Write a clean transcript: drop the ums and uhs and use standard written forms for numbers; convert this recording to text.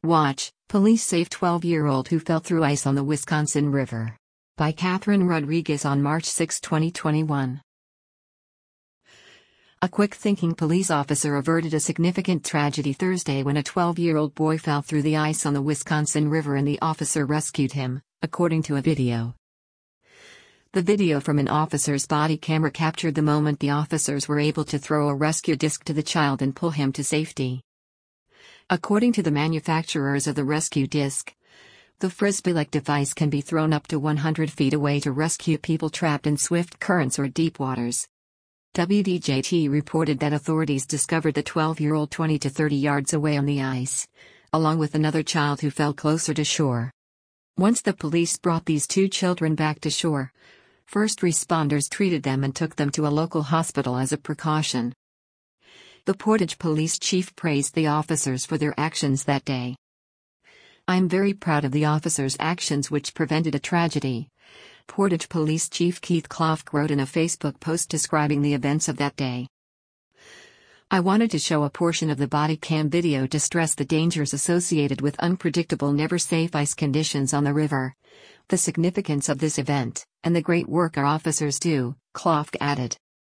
Watch, police save 12-year-old who fell through ice on the Wisconsin River. By Catherine Rodriguez on March 6, 2021. A quick-thinking police officer averted a significant tragedy Thursday when a 12-year-old boy fell through the ice on the Wisconsin River and the officer rescued him, according to a video. The video from an officer's body camera captured the moment the officers were able to throw a rescue disc to the child and pull him to safety. According to the manufacturers of the rescue disc, the Frisbee-like device can be thrown up to 100 feet away to rescue people trapped in swift currents or deep waters. WDJT reported that authorities discovered the 12-year-old 20 to 30 yards away on the ice, along with another child who fell closer to shore. Once the police brought these two children back to shore, first responders treated them and took them to a local hospital as a precaution. The Portage Police Chief praised the officers for their actions that day. "I'm very proud of the officers' actions which prevented a tragedy," Portage Police Chief Keith Klofk wrote in a Facebook post describing the events of that day. "I wanted to show a portion of the body cam video to stress the dangers associated with unpredictable, never safe ice conditions on the river, the significance of this event, and the great work our officers do," Klofk added.